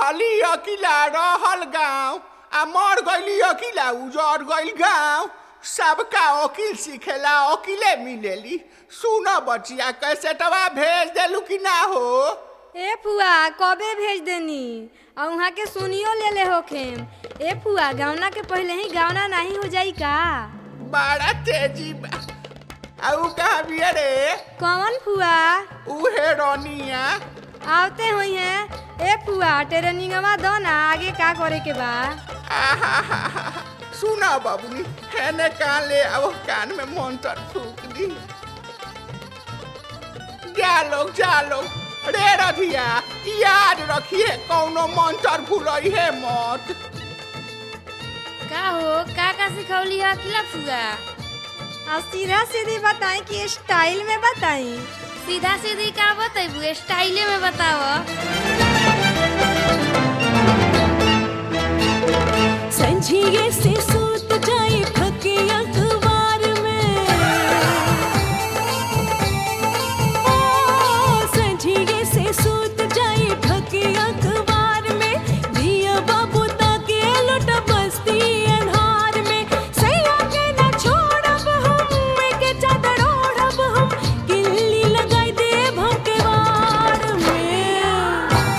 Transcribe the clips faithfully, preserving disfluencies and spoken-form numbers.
रहली अकिला रहल गाँव आ मर गईली अकिला उजड़ गईल गाँव। सबका वकील सीखेला वकीले मिलेली। सुनो बचिया कैसे तवा भेज देलू कि ना हो? ए फुआ कबे भेज देनी और वहाँ के सुनियो ले ले होखेम। ए फुआ गावना के पहले ही गावना नहीं हो जाई का? बड़ा तेजी बा। आउ कहाँ बिया रे? कौन फुआ? उहे रोनिया आवते हुई हैं। ए फुआ ट्रेनिंगवा दो ना, आगे का करे के बा? सुना बाबूनी हैने कान ले आओ, कान में मंत्र फूक दी। जा लोग जा लोग रे रधिया याद रखिए कौनो मंत्र भूलई है मत। का हो का का सिखौली है अकेला फुआ? और सीधा सीधी बताई कि स्टाइल में बताई? सीधा सीधी का बताइबू, स्टाइले में बताओ। संझिए से सूत जाए थके अखबार में, ओ संझिए से सूत जाए थके अखबार में, दिया बाबू ताके लुट बस्ती अन्हार में। सैया के न छोड़ब हम, के चादर ओढ़ब हम, किल्ली लगाई दे भकेवार में।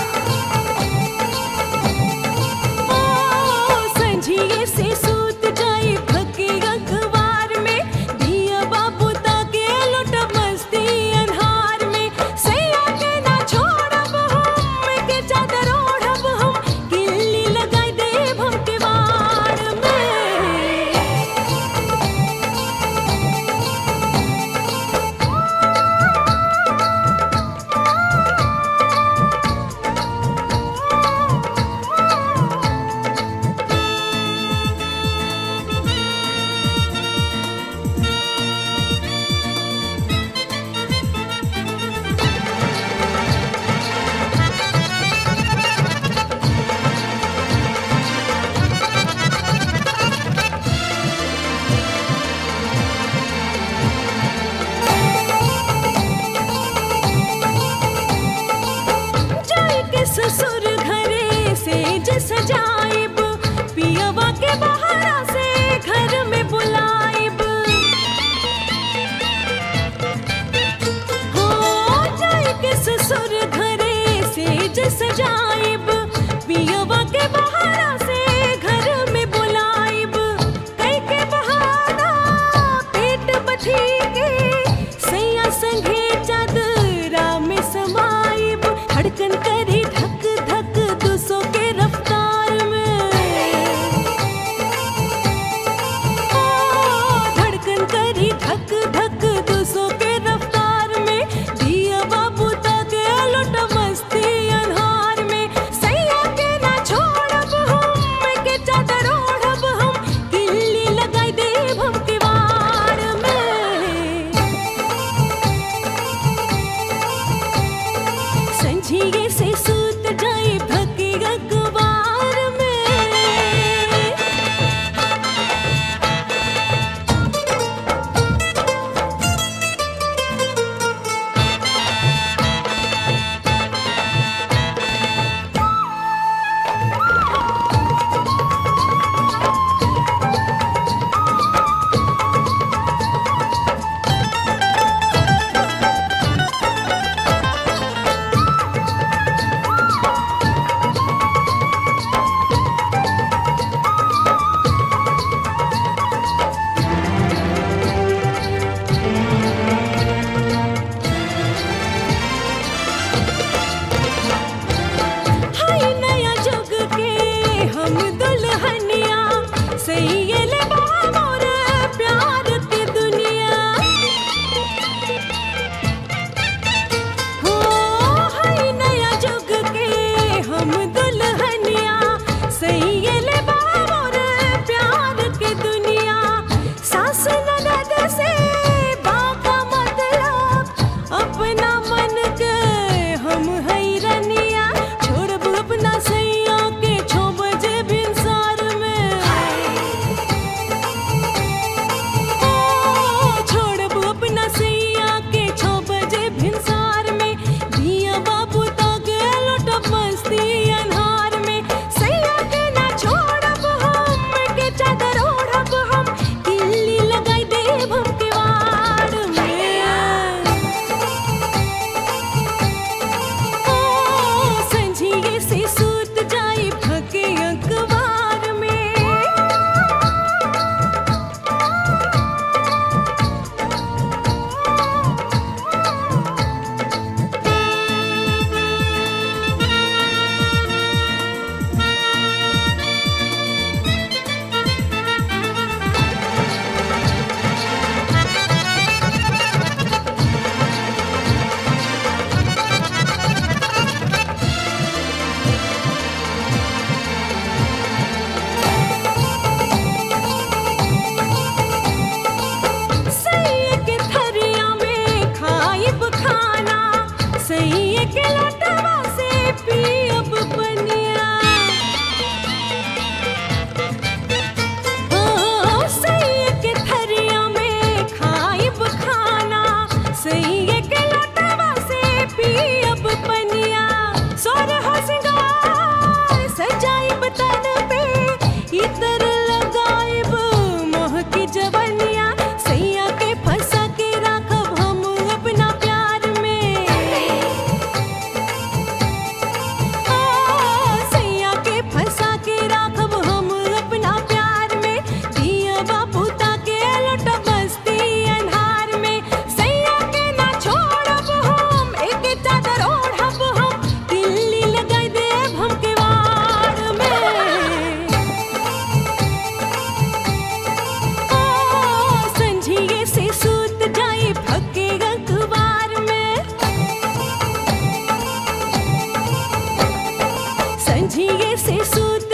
सझिए से सूत